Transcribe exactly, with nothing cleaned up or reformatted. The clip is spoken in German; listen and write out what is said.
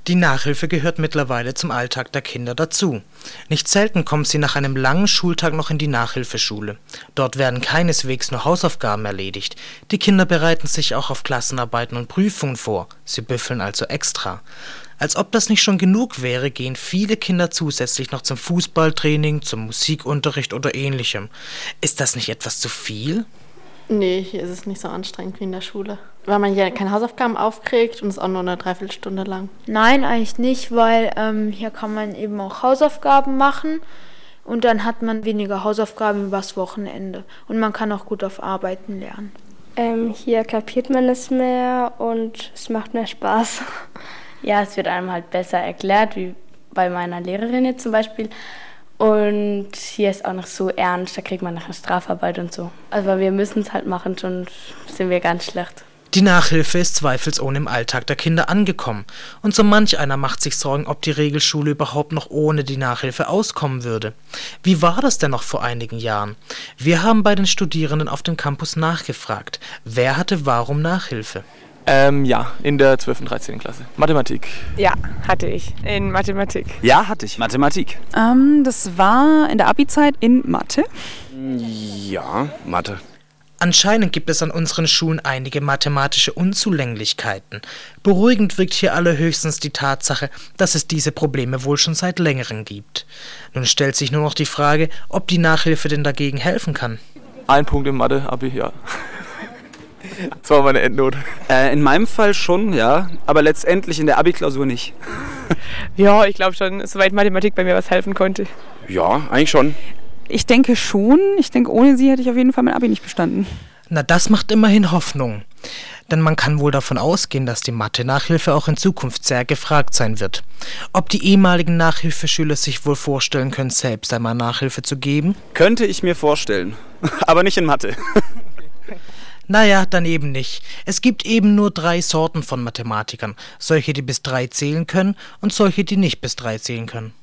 Die Nachhilfe gehört mittlerweile zum Alltag der Kinder dazu. Nicht selten kommen sie nach einem langen Schultag noch in die Nachhilfeschule. Dort werden keineswegs nur Hausaufgaben erledigt. Die Kinder bereiten sich auch auf Klassenarbeiten und Prüfungen vor. Sie büffeln also extra. Als ob das nicht schon genug wäre, gehen viele Kinder zusätzlich noch zum Fußballtraining, zum Musikunterricht oder ähnlichem. Ist das nicht etwas zu viel? Nee, hier ist es nicht so anstrengend wie in der Schule. Weil man hier keine Hausaufgaben aufkriegt und es ist auch nur eine Dreiviertelstunde lang. Nein, eigentlich nicht, weil ähm, hier kann man eben auch Hausaufgaben machen und dann hat man weniger Hausaufgaben übers Wochenende. Und man kann auch gut auf Arbeiten lernen. Ähm, hier kapiert man es mehr und es macht mehr Spaß. Ja, es wird einem halt besser erklärt, wie bei meiner Lehrerin jetzt zum Beispiel. Und hier ist auch noch so ernst, da kriegt man noch eine Strafarbeit und so. Also wir müssen es halt machen, schon sind wir ganz schlecht. Die Nachhilfe ist zweifelsohne im Alltag der Kinder angekommen. Und so manch einer macht sich Sorgen, ob die Regelschule überhaupt noch ohne die Nachhilfe auskommen würde. Wie war das denn noch vor einigen Jahren? Wir haben bei den Studierenden auf dem Campus nachgefragt. Wer hatte warum Nachhilfe? Ähm, ja, in der zwölften und dreizehnten Klasse. Mathematik. Ja, hatte ich. In Mathematik. Ja, hatte ich. Mathematik. Ähm, das war in der Abi-Zeit in Mathe. Ja, Mathe. Anscheinend gibt es an unseren Schulen einige mathematische Unzulänglichkeiten. Beruhigend wirkt hier allerhöchstens die Tatsache, dass es diese Probleme wohl schon seit längerem gibt. Nun stellt sich nur noch die Frage, ob die Nachhilfe denn dagegen helfen kann. Ein Punkt in Mathe, Abi, ja. Das war meine Endnote. Äh, in meinem Fall schon, ja, aber letztendlich in der Abi-Klausur nicht. Ja, ich glaube schon, soweit Mathematik bei mir was helfen konnte. Ja, eigentlich schon. Ich denke schon. Ich denke, ohne sie hätte ich auf jeden Fall mein Abi nicht bestanden. Na, das macht immerhin Hoffnung. Denn man kann wohl davon ausgehen, dass die Mathe-Nachhilfe auch in Zukunft sehr gefragt sein wird. Ob die ehemaligen Nachhilfeschüler sich wohl vorstellen können, selbst einmal Nachhilfe zu geben? Könnte ich mir vorstellen, aber nicht in Mathe. Naja, dann eben nicht. Es gibt eben nur drei Sorten von Mathematikern. Solche, die bis drei zählen können und solche, die nicht bis drei zählen können.